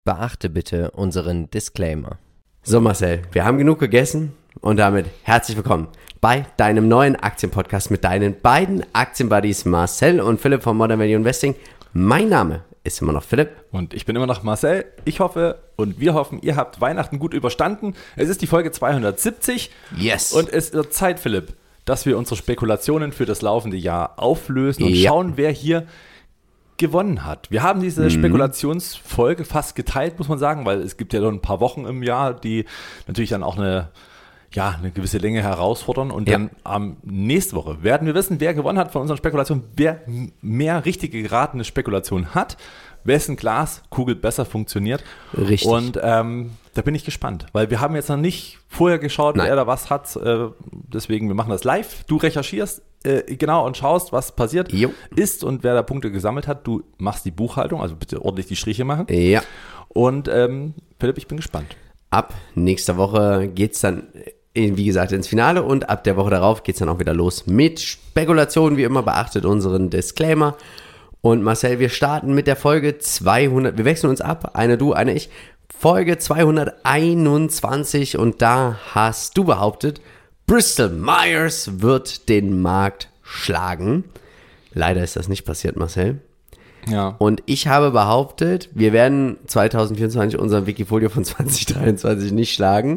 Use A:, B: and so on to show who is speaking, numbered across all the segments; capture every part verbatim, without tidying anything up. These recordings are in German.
A: Beachte bitte unseren Disclaimer. So Marcel, wir haben genug gegessen und damit herzlich willkommen bei deinem neuen Aktienpodcast mit deinen beiden Aktienbuddies Marcel und Philipp von Modern Value Investing. Mein Name ist immer noch Philipp.
B: Und ich bin immer noch Marcel. Ich hoffe und wir hoffen, ihr habt Weihnachten gut überstanden. Es ist die Folge zweihundertsiebzig.
A: Yes.
B: Und es wird Zeit, Philipp, dass wir unsere Spekulationen für das laufende Jahr auflösen und
A: ja.
B: schauen, wer hier gewonnen hat. Wir haben diese mhm. Spekulationsfolge fast geteilt, muss man sagen, weil es gibt ja noch ein paar Wochen im Jahr, die natürlich dann auch eine, ja, eine gewisse Länge herausfordern. Und ja. dann am nächste Woche werden wir wissen, wer gewonnen hat von unseren Spekulationen, wer mehr richtige geratene Spekulationen hat, wessen Glaskugel besser funktioniert.
A: Richtig.
B: Und ähm, da bin ich gespannt, weil wir haben jetzt noch nicht vorher geschaut,
A: Nein.
B: wer da was hat. Äh, deswegen, wir machen das live. Du recherchierst äh, genau und schaust, was passiert
A: Jo.
B: ist und wer da Punkte gesammelt hat. Du machst die Buchhaltung, also bitte ordentlich die Striche machen.
A: Ja.
B: Und ähm, Philipp, ich bin gespannt.
A: Ab nächster Woche geht es dann, wie gesagt, ins Finale und ab der Woche darauf geht es dann auch wieder los mit Spekulationen. Wie immer, beachtet unseren Disclaimer. Und Marcel, wir starten mit der Folge zweihundert, wir wechseln uns ab, eine du, eine ich, Folge zweihunderteinundzwanzig und da hast du behauptet, Bristol Myers wird den Markt schlagen. Leider ist das nicht passiert, Marcel.
B: Ja.
A: Und ich habe behauptet, wir werden zwanzig vierundzwanzig unseren Wikifolio von zwanzig dreiundzwanzig nicht schlagen.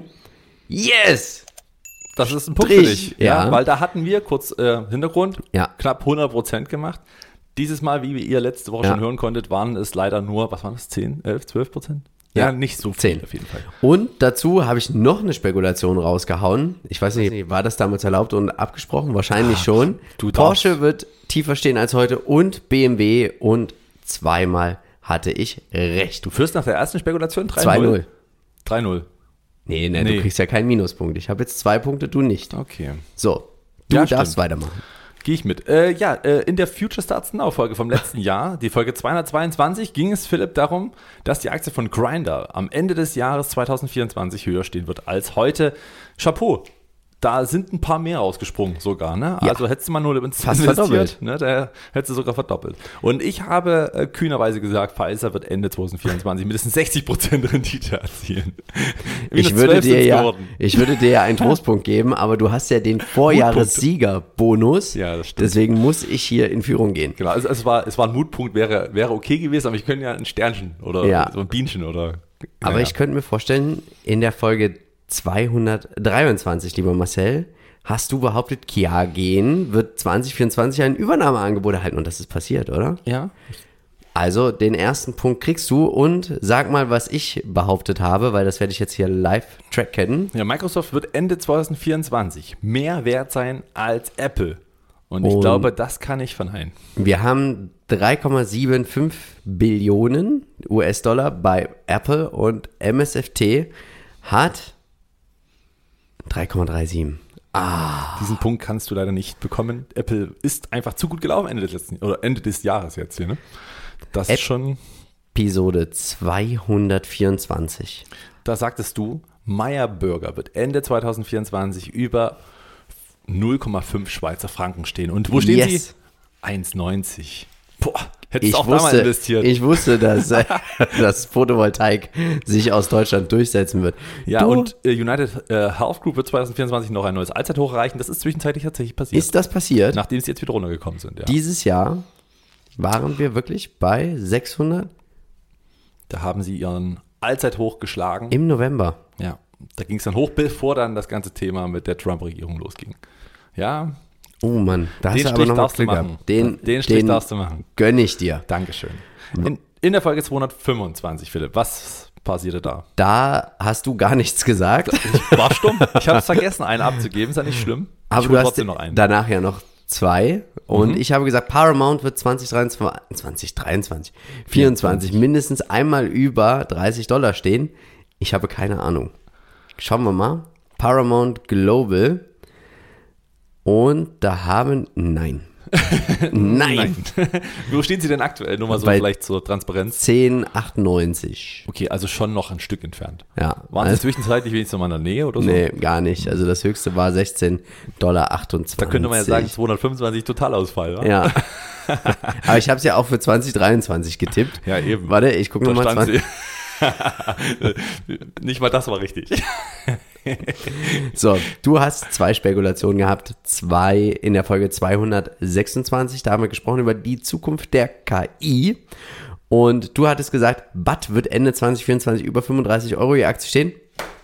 A: Yes!
B: Das ist ein Punkt
A: Strich,
B: für dich, ja.
A: ja.
B: Weil da hatten wir, kurz äh, Hintergrund,
A: Ja.
B: knapp hundert Prozent gemacht. Dieses Mal, wie ihr letzte Woche
A: Ja.
B: schon hören konntet, waren es leider nur, was waren das, zehn, elf, zwölf Prozent? Ja,
A: Ja,
B: nicht so viel
A: zehn.
B: auf jeden Fall.
A: Und dazu habe ich noch eine Spekulation rausgehauen. Ich weiß nicht, war das damals erlaubt und abgesprochen? Wahrscheinlich schon.
B: du
A: Porsche
B: darfst.
A: wird tiefer stehen als heute und B M W und zweimal hatte ich recht.
B: Du führst nach der ersten Spekulation drei
A: zwei
B: null.
A: null.
B: drei null.
A: Nee, nee,
B: Nee.
A: du kriegst ja keinen Minuspunkt. Ich habe jetzt zwei Punkte, du nicht.
B: Okay.
A: So, du
B: Ja,
A: darfst
B: stimmt.
A: weitermachen.
B: Gehe ich mit. Äh, ja, äh, in der Future Starts Now Folge vom letzten Jahr, die Folge zweihundertzweiundzwanzig, ging es Philipp darum, dass die Aktie von Grindr am Ende des Jahres zwanzig vierundzwanzig höher stehen wird als heute. Chapeau. Da sind ein paar mehr rausgesprungen sogar, ne?
A: Ja.
B: Also hättest du mal nur
A: Fast
B: investiert,
A: verdoppelt.
B: ne? Da hättest du sogar verdoppelt. Und ich habe äh, kühnerweise gesagt, Pfizer wird Ende zwanzig vierundzwanzig mindestens sechzig Prozent Rendite erzielen.
A: Ich
B: Minus
A: würde,
B: zwölf
A: dir
B: sind's
A: ja,
B: geworden.
A: ich würde dir ja einen Trostpunkt geben, aber du hast ja den Vorjahressieger-Bonus.
B: Ja, das stimmt.
A: Deswegen muss ich hier in Führung gehen.
B: Genau, also es war, es war ein Mutpunkt, wäre, wäre okay gewesen, aber ich könnte ja ein Sternchen oder
A: Ja.
B: so ein Bienchen oder.
A: Aber
B: naja.
A: ich könnte mir vorstellen, in der Folge zweihundertdreiundzwanzig, lieber Marcel, hast du behauptet, Kiagen wird zwanzig vierundzwanzig ein Übernahmeangebot erhalten. Und das ist passiert, oder?
B: Ja.
A: Also den ersten Punkt kriegst du und sag mal, was ich behauptet habe, weil das werde ich jetzt hier live tracken.
B: Ja, Microsoft wird Ende zwanzig vierundzwanzig mehr wert sein als Apple. Und ich
A: Und-
B: glaube, das kann ich verneinen.
A: Wir haben drei Komma fünfundsiebzig Billionen U S-Dollar bei Apple und M S F T hat drei Komma siebenunddreißig.
B: Diesen Punkt kannst du leider nicht bekommen. Apple ist einfach zu gut gelaufen Ende des letzten oder Ende des Jahres jetzt hier, ne? Das
A: App-
B: ist schon,
A: Episode zweihundertvierundzwanzig.
B: da sagtest du, Meyer Burger wird Ende zwanzig vierundzwanzig über null Komma fünf Schweizer Franken stehen. Und wo stehen
A: Yes.
B: sie? eins neunzig. Boah, hättest
A: Ich
B: du auch da mal
A: wusste,
B: investiert.
A: ich wusste, dass, äh, dass Photovoltaik sich aus Deutschland durchsetzen wird.
B: Ja,
A: Du,
B: und äh, United äh, Health Group wird zwanzig vierundzwanzig noch ein neues Allzeithoch erreichen. Das ist zwischenzeitlich tatsächlich passiert.
A: ist das passiert?
B: Nachdem sie jetzt wieder runtergekommen sind, ja.
A: Dieses Jahr waren wir wirklich bei sechshundert
B: Da haben sie ihren Allzeithoch geschlagen.
A: im November.
B: Ja, da ging es dann hoch, bevor dann das ganze Thema mit der Trump-Regierung losging. Ja,
A: Oh Mann, da hast
B: den
A: du aber
B: Strich
A: noch mal
B: darfst du
A: Glück
B: machen.
A: gehabt. Den,
B: den Strich
A: den
B: darfst du machen.
A: gönn ich dir.
B: Dankeschön. In, in der Folge zweihundertfünfundzwanzig, Philipp, was passierte da?
A: Da hast du gar nichts gesagt.
B: Ich war stumm. Ich habe es vergessen, einen abzugeben. Ist ja nicht schlimm.
A: Aber
B: ich
A: du
B: hol
A: hast
B: trotzdem noch einen.
A: danach ja noch zwei. Und
B: Mhm.
A: ich habe gesagt, Paramount wird zwanzig dreiundzwanzig, zwanzig dreiundzwanzig, vierundzwanzig mindestens einmal über dreißig Dollar stehen. Ich habe keine Ahnung. Schauen wir mal. Paramount Global. Und da haben, nein. nein.
B: Wo stehen sie denn aktuell? Nur mal so
A: Bei
B: vielleicht zur Transparenz.
A: zehn achtundneunzig.
B: Okay, also schon noch ein Stück entfernt.
A: Ja.
B: Waren sie
A: also,
B: zwischenzeitlich wenigstens mal in der Nähe oder so?
A: nee, gar nicht. Also das höchste war sechzehn Dollar achtundzwanzig.
B: Da könnte man ja sagen, zweihundertfünfundzwanzig Totalausfall, wa?
A: Ja. Aber ich habe es ja auch für zwanzig dreiundzwanzig getippt.
B: Ja, eben.
A: Warte, ich gucke
B: Da
A: nochmal.
B: stand sie. Nicht mal das war richtig.
A: So, du hast zwei Spekulationen gehabt, zwei in der Folge zweihundertsechsundzwanzig, da haben wir gesprochen über die Zukunft der K I und du hattest gesagt, B A T wird Ende zwanzig vierundzwanzig über fünfunddreißig Euro je Aktie stehen.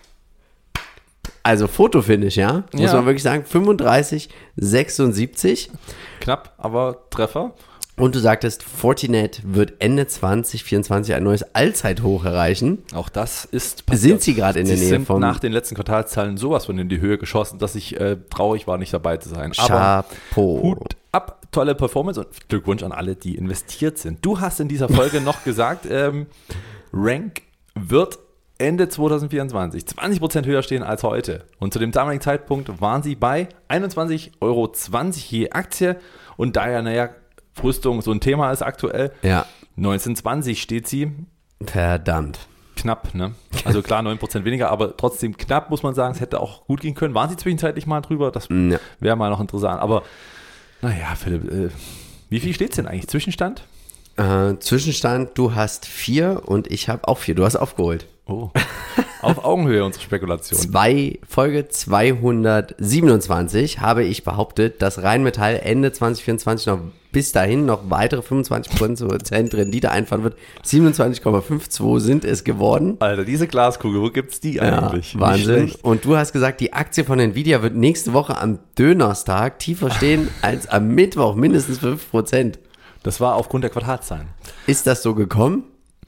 A: Also Fotofinish, ja, muss
B: Ja.
A: man wirklich sagen, fünfunddreißig Komma sechsundsiebzig.
B: Knapp, aber Treffer.
A: Und du sagtest, Fortinet wird Ende zwanzig vierundzwanzig ein neues Allzeithoch erreichen.
B: Auch das ist
A: Sind sie gerade in der
B: Sie
A: Nähe
B: sind
A: vom
B: nach den letzten Quartalszahlen sowas von in die Höhe geschossen, dass ich äh, traurig war, nicht dabei zu sein. Aber
A: Chapeau.
B: Hut ab, tolle Performance und Glückwunsch an alle, die investiert sind. Du hast in dieser Folge noch gesagt, ähm, Rank wird Ende zwanzig vierundzwanzig zwanzig Prozent höher stehen als heute. Und zu dem damaligen Zeitpunkt waren sie bei einundzwanzig Euro zwanzig je Aktie. Und da ja, naja, Rüstung so ein Thema ist aktuell,
A: Ja,
B: neunzehn zwanzig steht sie.
A: verdammt.
B: Knapp, ne? Also klar, neun Prozent weniger, aber trotzdem knapp, muss man sagen. Es hätte auch gut gehen können. Waren sie zwischenzeitlich mal drüber? Das
A: Ja.
B: wäre mal noch interessant. Aber naja, Philipp, äh, wie viel steht es denn eigentlich? Zwischenstand?
A: Äh, Zwischenstand, du hast vier und ich habe auch vier. Du hast aufgeholt.
B: Oh, auf Augenhöhe unsere Spekulation.
A: Zwei, Folge zweihundertsiebenundzwanzig habe ich behauptet, dass Rheinmetall Ende zwanzig vierundzwanzig noch bis dahin noch weitere fünfundzwanzig Prozent Rendite einfahren wird. siebenundzwanzig Komma zweiundfünfzig sind es geworden.
B: Alter, diese Glaskugel, wo gibt's die eigentlich?
A: Ja, Wahnsinn.
B: Nicht schlecht.
A: Und du hast gesagt, die Aktie von Nvidia wird nächste Woche am Dönerstag tiefer stehen als am Mittwoch, mindestens fünf Prozent.
B: Das war aufgrund der Quartalszahlen.
A: Ist das so gekommen?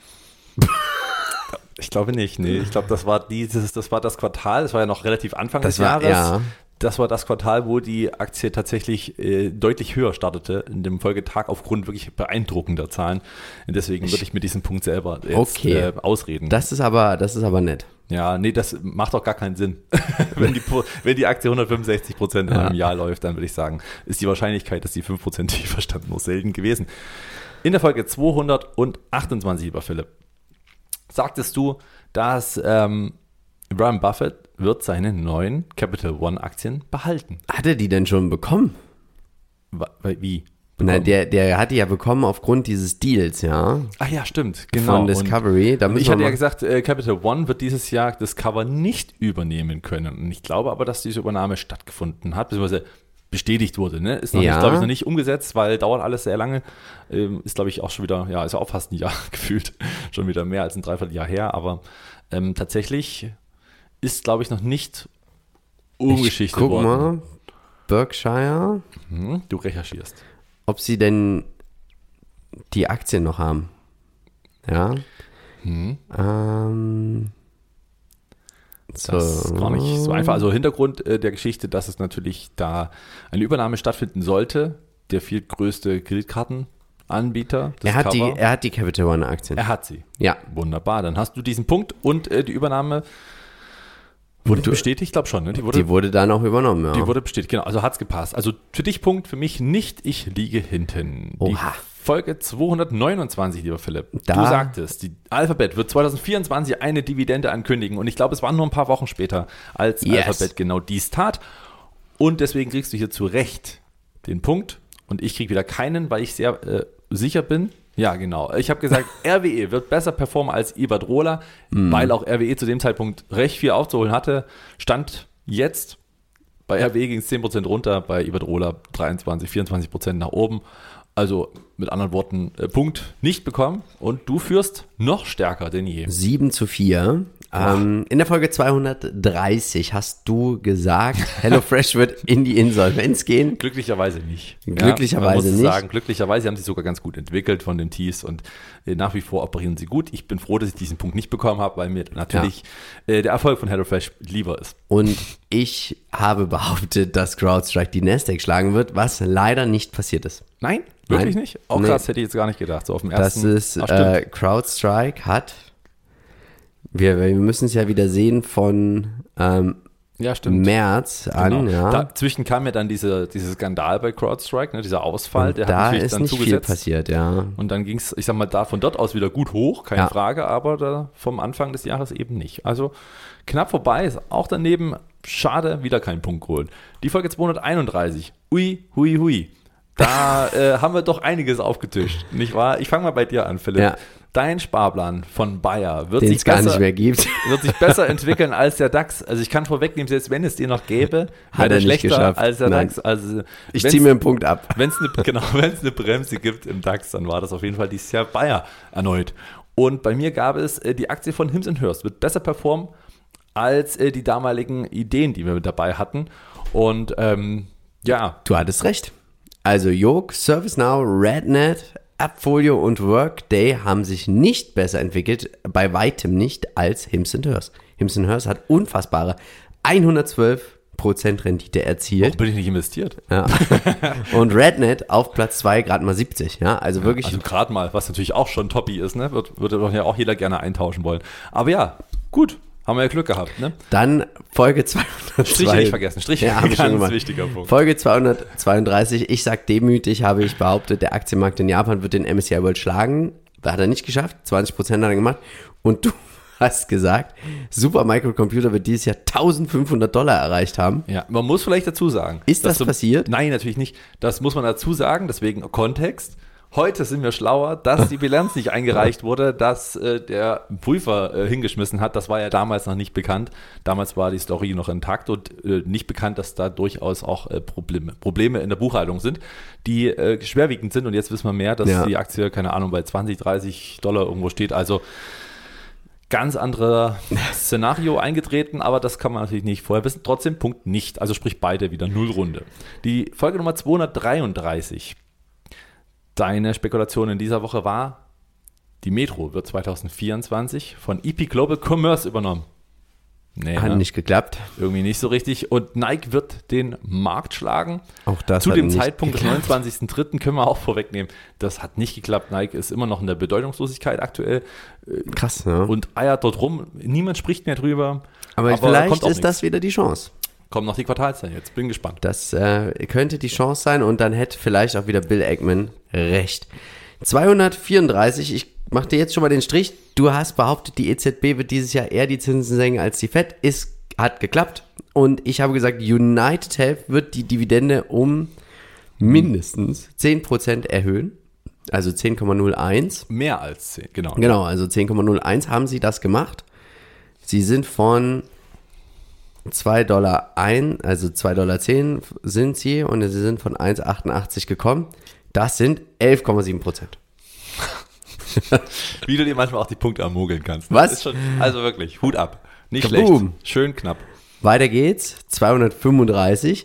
B: Ich glaube nicht, nee. Ich glaube, das war dieses, das war das Quartal, das war ja noch relativ Anfang
A: Das
B: des
A: war-
B: Jahres.
A: ja.
B: Das war das Quartal, wo die Aktie tatsächlich äh, deutlich höher startete in dem Folgetag aufgrund wirklich beeindruckender Zahlen. Und deswegen würde ich mit diesem Punkt selber jetzt
A: Okay.
B: äh, ausreden.
A: Das ist aber, das ist aber nett.
B: Ja, nee, das macht doch gar keinen Sinn. wenn, die, Po- wenn die Aktie hundertfünfundsechzig Prozent in
A: Ja.
B: einem Jahr läuft, dann würde ich sagen, ist die Wahrscheinlichkeit, dass die fünf Prozent tiefer stand, nur selten gewesen. In der Folge zweihundertachtundzwanzig, lieber Philipp, sagtest du, dass ähm, Warren Buffett wird seine neuen Capital One Aktien behalten.
A: Hat er die denn schon bekommen?
B: Wa- Wie?
A: Na, der, der hat die ja bekommen aufgrund dieses Deals, ja,
B: Ach ja, stimmt, genau.
A: von Discovery. Da
B: Und
A: müssen
B: ich
A: wir
B: hatte ja
A: mal-
B: gesagt, äh, Capital One wird dieses Jahr Discover nicht übernehmen können. Und ich glaube aber, dass diese Übernahme stattgefunden hat, beziehungsweise bestätigt wurde. Ne? Ist noch
A: Ja.
B: nicht, glaube ich, noch nicht umgesetzt, weil dauert alles sehr lange. Ähm, ist, glaube ich, auch schon wieder, ja, ist ja auch fast ein Jahr gefühlt. Schon wieder mehr als ein Dreivierteljahr her. Aber ähm, tatsächlich ist, glaube ich, noch nicht
A: ich
B: Umgeschichte
A: guck
B: worden.
A: mal, Berkshire,
B: Hm, du recherchierst.
A: ob sie denn die Aktien noch haben. Ja.
B: Hm.
A: Ähm, so.
B: Das ist gar nicht so einfach. Also Hintergrund äh, der Geschichte, dass es natürlich da eine Übernahme stattfinden sollte. Der viertgrößte Kreditkartenanbieter.
A: Er hat, die,
B: Discover.
A: er hat die Capital One Aktien.
B: Er hat sie.
A: Ja.
B: Wunderbar. Dann hast du diesen Punkt und äh, die Übernahme wurde
A: Und du-
B: bestätigt. Ich glaube schon. Ne? Die wurde,
A: Die wurde dann auch übernommen, ja.
B: die wurde bestätigt. Genau. Also hat's gepasst. Also für dich Punkt, für mich nicht. Ich liege hinten. Die
A: Oha.
B: Folge zweihundertneunundzwanzig, lieber Philipp.
A: Da-
B: Du sagtest, die Alphabet wird zwanzig vierundzwanzig eine Dividende ankündigen. Und ich glaube, es waren nur ein paar Wochen später, als
A: Yes.
B: Alphabet genau dies tat. Und deswegen kriegst du hier zu Recht den Punkt. Und ich kriege wieder keinen, weil ich sehr äh, sicher bin. Ja, genau. Ich habe gesagt, R W E wird besser performen als Iberdrola, weil auch R W E zu dem Zeitpunkt recht viel aufzuholen hatte. Stand jetzt, bei R W E ging es zehn Prozent runter, bei Iberdrola dreiundzwanzig, vierundzwanzig Prozent nach oben. Also mit anderen Worten, äh, Punkt nicht bekommen und du führst noch stärker denn je.
A: sieben zu vier. Ähm, in der Folge zweihundertdreißig hast du gesagt, HelloFresh wird in die Insolvenz gehen.
B: Glücklicherweise nicht.
A: Glücklicherweise
B: man muss
A: nicht.
B: sagen, glücklicherweise haben sie sogar ganz gut entwickelt von den Tees und äh, nach wie vor operieren sie gut. Ich bin froh, dass ich diesen Punkt nicht bekommen habe, weil mir natürlich äh, der Erfolg von HelloFresh lieber ist.
A: Und ich habe behauptet, dass CrowdStrike die Nasdaq schlagen wird, was leider nicht passiert ist.
B: Nein, wirklich
A: Nein.
B: nicht? Auch
A: Nee.
B: krass, hätte ich jetzt gar nicht gedacht. So auf dem
A: Das
B: ersten.
A: ist,
B: Ach, stimmt.
A: äh, CrowdStrike hat, wir, wir müssen es ja wieder sehen von ähm,
B: ja, stimmt.
A: März an,
B: Genau.
A: ja.
B: Dazwischen kam ja dann diese, dieser Skandal bei CrowdStrike, ne, dieser Ausfall,
A: Und
B: der
A: da
B: hat natürlich
A: ist
B: dann
A: nicht viel
B: zugesetzt.
A: passiert, ja.
B: Und dann ging es, ich sag mal, da von dort aus wieder gut hoch, keine
A: Ja.
B: Frage, aber da vom Anfang des Jahres eben nicht. Also knapp vorbei, ist auch daneben, schade, wieder keinen Punkt geholt. Die Folge zweihunderteinunddreißig, ui, hui, hui. Da äh, haben wir doch einiges aufgetischt, nicht wahr? Ich fange mal bei dir an, Philipp.
A: Ja.
B: dein Sparplan von Bayer wird
A: Den
B: sich,
A: es gar
B: besser,
A: nicht mehr gibt.
B: wird sich besser entwickeln als der DAX. Also ich kann vorwegnehmen, selbst wenn es den noch gäbe,
A: Hat
B: wäre
A: er
B: der
A: nicht
B: schlechter
A: geschafft.
B: als der
A: Nein.
B: DAX. Also
A: Ich
B: wenn's-
A: ziehe mir einen Punkt ab.
B: Wenn es eine, genau, wenn es eine Bremse gibt im DAX, dann war das auf jeden Fall dieses Jahr Bayer erneut. Und bei mir gab es äh, die Aktie von Hims and Hers, wird besser performen als äh, die damaligen Ideen, die wir mit dabei hatten. Und ähm, ja,
A: Du hattest recht. Also Yoke, ServiceNow, RedNet, Appfolio und Workday haben sich nicht besser entwickelt, bei weitem nicht, als Hims and Hers. Hims and Hers hat unfassbare hundertzwölf Prozent Rendite erzielt.
B: warum bin ich nicht investiert?
A: Ja. Und RedNet auf Platz zwei gerade mal siebzig. Ja, also wirklich
B: Also gerade mal, was natürlich auch schon Toppi ist, ne? Wird, würde doch ja auch jeder gerne eintauschen wollen. Aber ja, gut, haben wir ja Glück gehabt, ne?
A: dann Folge zweihundertzwei.
B: Striche nicht vergessen, Striche,
A: Ja, hab ich schon
B: ganz
A: gemacht.
B: wichtiger Punkt.
A: Folge zweihundertzweiunddreißig. Ich sag demütig, habe ich behauptet, der Aktienmarkt in Japan wird den M S C I World schlagen. Hat er nicht geschafft. zwanzig Prozent hat er gemacht. Und du hast gesagt, Super Microcomputer wird dieses Jahr eintausendfünfhundert Dollar erreicht haben.
B: Ja, man muss vielleicht dazu sagen.
A: Ist das
B: dass du-
A: passiert?
B: Nein, natürlich nicht. Das muss man dazu sagen, deswegen Kontext. Heute sind wir schlauer, dass die Bilanz nicht eingereicht wurde, dass äh, der Prüfer äh, hingeschmissen hat. Das war ja damals noch nicht bekannt. Damals war die Story noch intakt und äh, nicht bekannt, dass da durchaus auch äh, Probleme, Probleme in der Buchhaltung sind, die äh, schwerwiegend sind. Und jetzt wissen wir mehr, dass
A: Ja.
B: die Aktie, keine Ahnung, bei zwanzig, dreißig Dollar irgendwo steht. Also ganz anderer Szenario eingetreten, aber das kann man natürlich nicht vorher wissen. Trotzdem Punkt nicht, also sprich beide wieder Nullrunde. Die Folge Nummer zweihundertdreiunddreißig. Deine Spekulation in dieser Woche war, die Metro wird zweitausendvierundzwanzig von E P Global Commerce übernommen. Nee,
A: Hat
B: ne?
A: nicht geklappt.
B: Irgendwie nicht so richtig. Und Nike wird den Markt schlagen.
A: Auch das
B: Zu
A: hat
B: dem
A: nicht
B: Zeitpunkt des
A: geklappt.
B: neunundzwanzigsten dritten können wir auch vorwegnehmen, das hat nicht geklappt. Nike ist immer noch in der Bedeutungslosigkeit aktuell
A: Krass, ne?
B: und eiert dort rum. Niemand spricht mehr drüber.
A: Aber,
B: kommt
A: vielleicht
B: auch
A: ist
B: nichts.
A: das wieder die Chance.
B: Kommen noch die Quartalszahlen jetzt. Bin gespannt.
A: Das äh, könnte die Chance sein und dann hätte vielleicht auch wieder Bill Ackman recht. zweihundertvierunddreißig, ich mache dir jetzt schon mal den Strich. Du hast behauptet, die E Z B wird dieses Jahr eher die Zinsen senken als die Fed. Ist, hat geklappt. Und ich habe gesagt, United Health wird die Dividende um mindestens zehn Prozent erhöhen. Also zehn Komma null eins.
B: Mehr als zehn, genau.
A: Genau, also zehn Komma null eins haben sie das gemacht. Sie sind von zwei Dollar ein, also zwei Komma zehn Dollar sind sie und sie sind von eins Komma achtundachtzig gekommen. Das sind elf Komma sieben Prozent.
B: Wie du dir manchmal auch die Punkte ermogeln kannst. ne?
A: Was?
B: Ist schon, also wirklich, Hut ab. Nicht
A: Kaboom.
B: schlecht. Schön knapp.
A: Weiter geht's, zweihundertfünfunddreißig.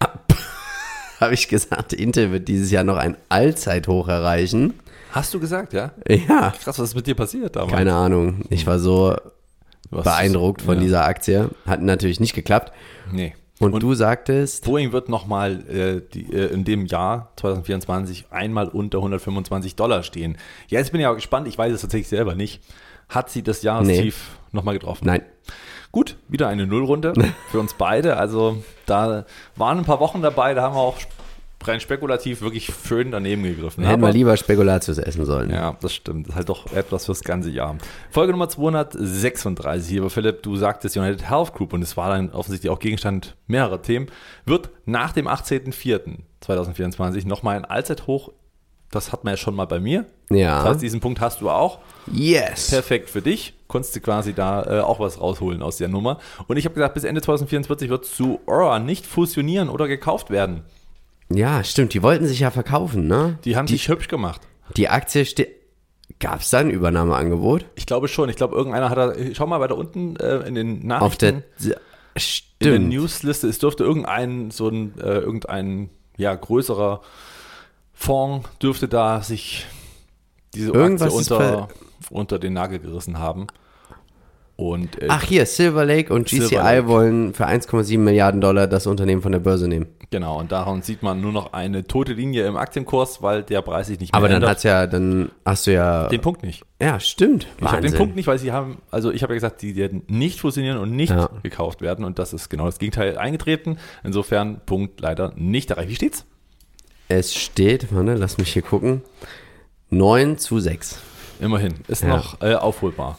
A: Habe ich gesagt, Intel wird dieses Jahr noch ein Allzeithoch erreichen.
B: Hast du gesagt, ja?
A: Ja,
B: Krass, was ist mit dir passiert damals?
A: keine Ahnung. Ich war so
B: Du hast-
A: beeindruckt von
B: ja.
A: dieser Aktie. Hat natürlich nicht geklappt.
B: Nee.
A: Und,
B: Und
A: du sagtest,
B: Boeing wird nochmal äh, die, äh, in dem Jahr zweitausendvierundzwanzig einmal unter hundertfünfundzwanzig Dollar stehen. Ja, jetzt bin ich auch gespannt, ich weiß es tatsächlich selber nicht. Hat sie das Jahrestief nochmal getroffen?
A: nein.
B: Gut, wieder eine Nullrunde für uns beide. Also da waren ein paar Wochen dabei, da haben wir auch rein spekulativ wirklich schön daneben gegriffen.
A: Hätten wir
B: Aber-
A: lieber Spekulatius essen sollen.
B: Ja, das stimmt. Das ist halt doch etwas fürs ganze Jahr. Folge Nummer zweihundertsechsunddreißig hier, aber Philipp, du sagtest United Health Group und es war dann offensichtlich auch Gegenstand mehrerer Themen, wird nach dem achtzehnten vierten zweitausendvierundzwanzig nochmal ein Allzeithoch. Das hat man ja schon mal bei mir.
A: Ja.
B: Das heißt, diesen Punkt hast du auch.
A: Yes.
B: Perfekt für dich. Konntest du quasi da äh, auch was rausholen aus der Nummer. Und ich habe gesagt, bis Ende zweitausendvierundvierzig wird zu Aura nicht fusionieren oder gekauft werden.
A: Ja, stimmt. Die wollten sich ja verkaufen, ne?
B: Die haben
A: die,
B: sich hübsch gemacht.
A: die Aktie steht. Gab es da ein Übernahmeangebot?
B: Ich glaube schon. Ich glaube, irgendeiner hat da, schau mal weiter unten äh, in den Nachrichten.
A: Auf der.
B: In der
A: Stimmt.
B: Newsliste, es dürfte irgendein, so ein, äh, irgendein, ja, größerer Fonds dürfte da sich diese
A: Irgendwas
B: Aktie
A: ist
B: unter, unter den Nagel gerissen haben. Und äh,
A: Ach hier, Silver Lake und G C I
B: Silver Lake.
A: wollen für eins Komma sieben Milliarden Dollar das Unternehmen von der Börse nehmen.
B: genau, und daran sieht man nur noch eine tote Linie im Aktienkurs, weil der Preis sich nicht mehr
A: Aber dann
B: ändert.
A: hat's ja, dann hast du ja.
B: Den Punkt nicht.
A: Ja, stimmt.
B: Ich habe den
A: Wahnsinn.
B: Punkt nicht, weil sie haben, also ich habe ja gesagt, die werden nicht fusionieren und nicht
A: Ja.
B: gekauft werden und das ist genau das Gegenteil eingetreten. Insofern Punkt leider nicht erreicht. Wie steht's?
A: Es steht, warte, lass mich hier gucken. neun zu sechs.
B: Immerhin, ist
A: Ja.
B: noch äh, aufholbar.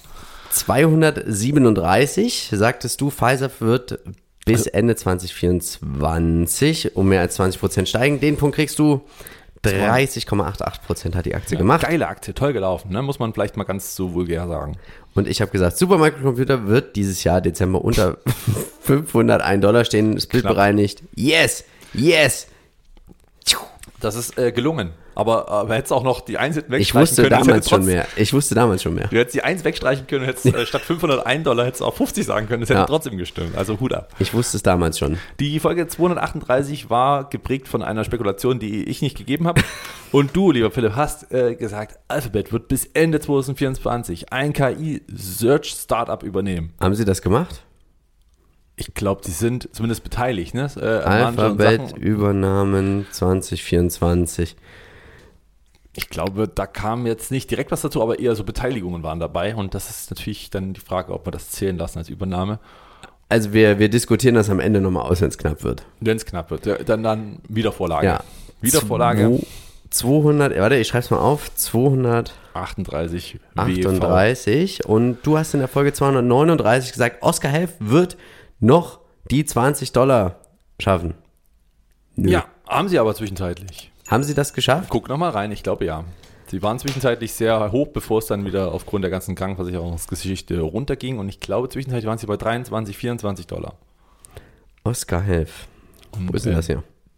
A: zweihundertsiebenunddreißig, sagtest du, Pfizer wird bis Ende zwanzig vierundzwanzig um mehr als zwanzig Prozent steigen. Den Punkt kriegst du. dreißig Komma achtundachtzig Prozent hat die Aktie gemacht.
B: Geile Aktie, toll gelaufen, ne? Muss man vielleicht mal ganz so vulgär sagen.
A: Und ich habe gesagt, Supermicrocomputer wird dieses Jahr Dezember unter fünfhundertein Dollar stehen, splitbereinigt. Yes, yes.
B: Das ist äh, gelungen. Aber, aber hättest auch noch die eins wegstreichen
A: ich wusste
B: können.
A: Damals
B: trotz,
A: schon mehr. Ich wusste damals schon mehr.
B: Du hättest die eins wegstreichen können, hättest äh, statt fünfhundertein Dollar hättest du auch fünfzig sagen können. Das hätte
A: Ja.
B: trotzdem gestimmt. Also Hut ab.
A: Ich wusste es damals schon.
B: Die Folge zweihundertachtunddreißig war geprägt von einer Spekulation, die ich nicht gegeben habe. Und du, lieber Philipp, hast äh, gesagt, Alphabet wird bis Ende zwanzig vierundzwanzig ein K I-Search-Startup übernehmen.
A: Haben Sie das gemacht?
B: Ich glaube, die sind zumindest beteiligt. Ne? Äh, an manchen
A: Alphabet
B: Sachen.
A: Übernahmen zwanzig vierundzwanzig.
B: Ich glaube, da kam jetzt nicht direkt was dazu, aber eher so Beteiligungen waren dabei. Und das ist natürlich dann die Frage, ob wir das zählen lassen als Übernahme.
A: Also wir, wir diskutieren das am Ende nochmal aus, wenn es knapp wird.
B: Wenn es knapp wird, ja, dann, dann Wiedervorlage.
A: Ja.
B: Wiedervorlage.
A: zweihundert, warte, ich schreibe es mal auf. zweihundertachtunddreißig
B: achtunddreißig.
A: Und du hast in der Folge zweihundertneununddreißig gesagt, Oscar Health wird noch die zwanzig Dollar schaffen. Nö.
B: Ja, haben sie aber zwischenzeitlich.
A: Haben Sie das geschafft?
B: Guck nochmal rein, ich glaube ja. Sie waren zwischenzeitlich sehr hoch, bevor es dann wieder aufgrund der ganzen Krankenversicherungsgeschichte runterging. Und ich glaube, zwischenzeitlich waren sie bei dreiundzwanzig, vierundzwanzig Dollar.
A: Oscar Health. Wo ist denn das hier?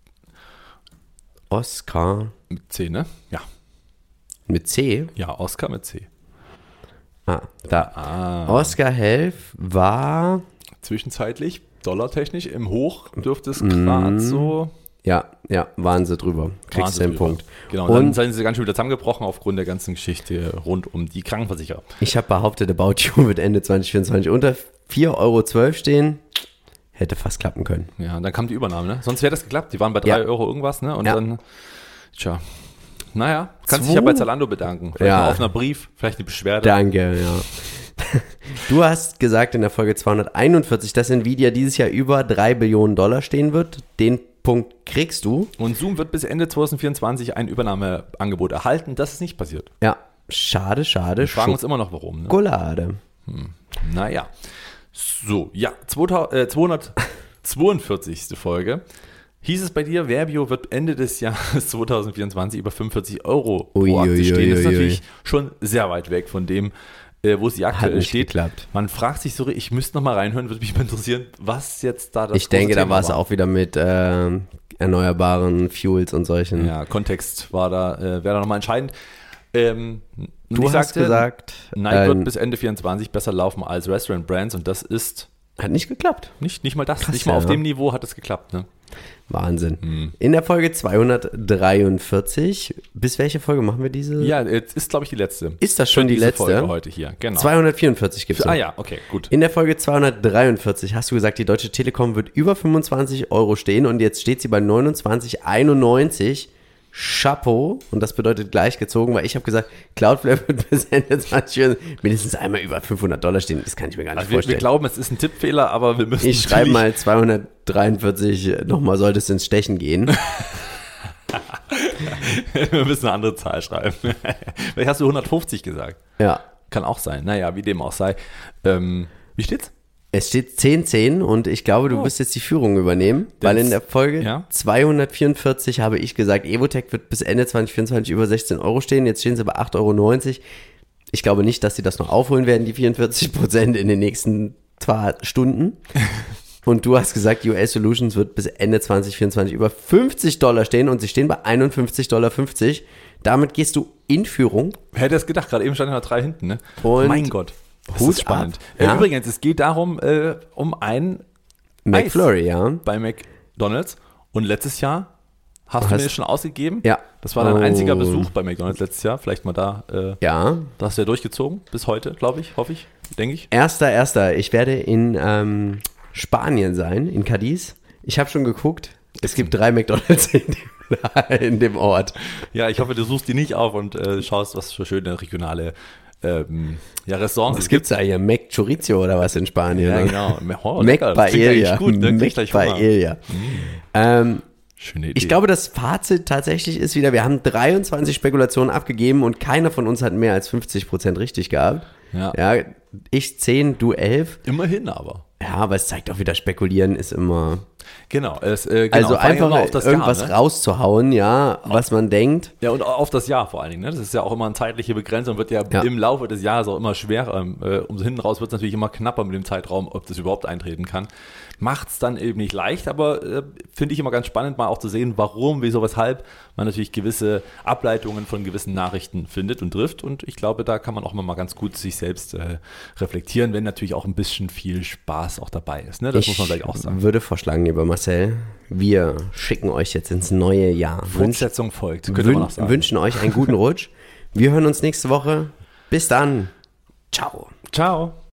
A: Oscar
B: Mit C, ne? Ja.
A: mit C?
B: Ja, Oscar mit C.
A: Ah, da.
B: Ah.
A: Oscar Health war...
B: Zwischenzeitlich, dollartechnisch, im Hoch dürfte es gerade so...
A: Ja, ja, waren sie drüber. Kriegst du den Punkt.
B: Genau, und dann sind sie ganz schön wieder zusammengebrochen aufgrund der ganzen Geschichte rund um die Krankenversicherer.
A: Ich habe behauptet, About You wird Ende zwanzig vierundzwanzig unter vier Euro zwölf stehen. Hätte fast klappen können.
B: Ja, und dann kam die Übernahme, ne? Sonst wäre das geklappt. Die waren bei drei
A: Ja.
B: Euro irgendwas, ne? Und
A: Ja.
B: dann, tja, naja, kannst
A: Zwei-
B: dich ja bei Zalando bedanken. Vielleicht
A: Ja.
B: mal auf einer Brief, vielleicht eine Beschwerde.
A: Danke, ja. Du hast gesagt in der Folge zweihunderteinundvierzig, dass Nvidia dieses Jahr über drei Billionen Dollar stehen wird. Den Punkt kriegst du.
B: Und Zoom wird bis Ende zwanzig vierundzwanzig ein Übernahmeangebot erhalten. Das ist nicht passiert.
A: Ja, schade, schade.
B: Wir fragen uns immer noch, warum. Ne?
A: Schokolade.
B: Naja. So, ja, zweitausend, äh, zweihundertzweiundvierzigste Folge. Hieß es bei dir, Verbio wird Ende des Jahres zwanzig vierundzwanzig über fünfundvierzig Euro
A: Ui,
B: pro Aktie
A: ui,
B: stehen.
A: ui,
B: Das ist
A: ui,
B: natürlich schon sehr weit weg von dem, äh, wo sie aktuell
A: nicht
B: steht.
A: geklappt.
B: Man fragt sich so, ich müsste noch mal reinhören, würde mich mal interessieren, was jetzt da das
A: Ich denke,
B: große
A: da
B: Thema
A: war es auch wieder mit ähm, erneuerbaren Fuels und solchen.
B: Ja, Kontext war da, äh, wäre da nochmal entscheidend. Ähm, und
A: Du
B: ich
A: hast
B: sagte,
A: gesagt,
B: Nike
A: ähm,
B: wird bis Ende vierundzwanzig besser laufen als Restaurant Brands und das ist
A: hat nicht geklappt.
B: nicht, nicht mal das,
A: Krass,
B: nicht mal
A: ja,
B: auf
A: ja.
B: dem Niveau hat es geklappt. Ne?
A: Wahnsinn.
B: Hm.
A: In der Folge zweihundertdreiundvierzig, bis welche Folge machen wir diese?
B: Ja, jetzt ist, glaube ich, die letzte.
A: Ist das schon
B: Für
A: die
B: diese
A: letzte?
B: Folge heute hier, genau.
A: zweihundertvierundvierzig gibt es.
B: Ah ja, okay, gut.
A: In der Folge zweihundertdreiundvierzig hast du gesagt, die Deutsche Telekom wird über fünfundzwanzig Euro stehen und jetzt steht sie bei neunundzwanzig einundneunzig. Chapeau. Und das bedeutet gleichgezogen, weil ich habe gesagt, Cloudflare wird bis Ende zwanzig mindestens einmal über fünfhundert Dollar stehen. Das kann ich mir gar nicht
B: Also wir, wir
A: vorstellen.
B: glauben, es ist ein Tippfehler, aber wir müssen
A: Ich schreibe
B: natürlich-
A: mal zweihundertdreiundvierzig, nochmal sollte es ins Stechen gehen.
B: wir müssen eine andere Zahl schreiben. Vielleicht hast du hundertfünfzig gesagt.
A: Ja.
B: Kann auch sein. Naja, wie dem auch sei. Ähm, wie steht's?
A: Es steht zehn zehn und ich glaube, du
B: Oh.
A: wirst jetzt die Führung übernehmen, weil in der Folge
B: ja.
A: zweihundertvierundvierzig habe ich gesagt, Evotech wird bis Ende zwanzig vierundzwanzig über sechzehn Euro stehen. Jetzt stehen sie bei acht Euro neunzig. Ich glaube nicht, dass sie das noch aufholen werden, die vierundvierzig Prozent in den nächsten zwei Stunden. Und du hast gesagt, U S Solutions wird bis Ende zwanzig vierundzwanzig über fünfzig Dollar stehen und sie stehen bei einundfünfzig Komma fünfzig Dollar. Damit gehst du in Führung.
B: Hätte es gedacht, gerade eben stand ja noch drei hinten, ne?
A: Und
B: mein Gott. Das
A: Hut
B: ist spannend.
A: ab.
B: Äh,
A: Ja.
B: Übrigens, es geht darum, äh, um ein
A: McFlurry, ja.
B: bei McDonald's. Und letztes Jahr hast,
A: Hast-
B: du mir das schon ausgegeben.
A: Ja.
B: Das war dein
A: Oh.
B: einziger Besuch bei McDonald's letztes Jahr. Vielleicht mal da, äh,
A: Ja.
B: da hast du ja durchgezogen. Bis heute, glaube ich, hoffe ich, denke ich.
A: Erster, erster. Ich werde in ähm, Spanien sein, in Cadiz. Ich habe schon geguckt. Es gibt drei McDonalds in dem, in dem Ort.
B: Ja, ich hoffe, du suchst die nicht auf und äh, schaust, was für schöne regionale ähm, ja, Restaurants
A: Was
B: es
A: gibt's da hier? Mac Chorizo oder was in Spanien?
B: Ja, genau. Oh,
A: Mac
B: lecker. Das klingt
A: Paella.
B: eigentlich gut, ne? Krieg
A: Mac
B: gleich Hunger.
A: Paella. Ähm,
B: Schöne Idee.
A: ich glaube, das Fazit tatsächlich ist wieder, wir haben dreiundzwanzig Spekulationen abgegeben und keiner von uns hat mehr als fünfzig Prozent richtig gehabt.
B: Ja.
A: Ja, ich zehn, du elf.
B: Immerhin aber.
A: Ja, aber es zeigt auch wieder, spekulieren ist immer...
B: Genau, es, äh, genau.
A: Also
B: vor allem
A: einfach
B: immer auf das
A: irgendwas
B: Jahr, ne?
A: rauszuhauen, ja, was man denkt.
B: Ja, und auf das Jahr vor allen Dingen. Ne? Das ist ja auch immer eine zeitliche Begrenzung, wird ja,
A: Ja.
B: im Laufe des Jahres auch immer schwerer. Äh, umso hinten raus wird es natürlich immer knapper mit dem Zeitraum, ob das überhaupt eintreten kann. Macht es dann eben nicht leicht, aber äh, finde ich immer ganz spannend, mal auch zu sehen, warum, wieso, weshalb man natürlich gewisse Ableitungen von gewissen Nachrichten findet und trifft. Und ich glaube, da kann man auch mal ganz gut sich selbst äh, reflektieren, wenn natürlich auch ein bisschen viel Spaß auch dabei ist. Ne? Das
A: Ich
B: muss man vielleicht auch sagen.
A: würde vorschlagen, lieber Marcel, wir schicken euch jetzt ins neue Jahr. Wünsch,
B: Fortsetzung folgt, könnte man auch sagen.
A: wünschen euch einen guten Rutsch. Wir hören uns nächste Woche. Bis dann. Ciao.
B: Ciao.